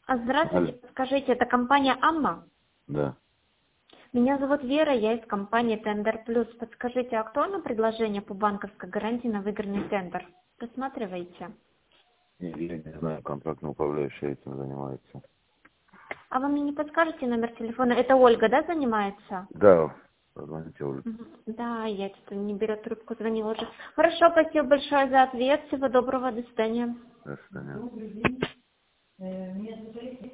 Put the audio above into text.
Здравствуйте, Алло. подскажите, это компания Амма? Да. Меня зовут Вера, я из компании Тендер Плюс. Подскажите, актуально предложение по банковской гарантии на выигранный тендер? Рассматриваете? Я не знаю, контрактный управляющий этим занимается. А вы мне не подскажете номер телефона? Это Ольга, да, занимается? Да, позвоните уже. Да, я что-то не берет трубку, звонила уже. Хорошо, спасибо большое за ответ. Всего доброго, до свидания. До свидания.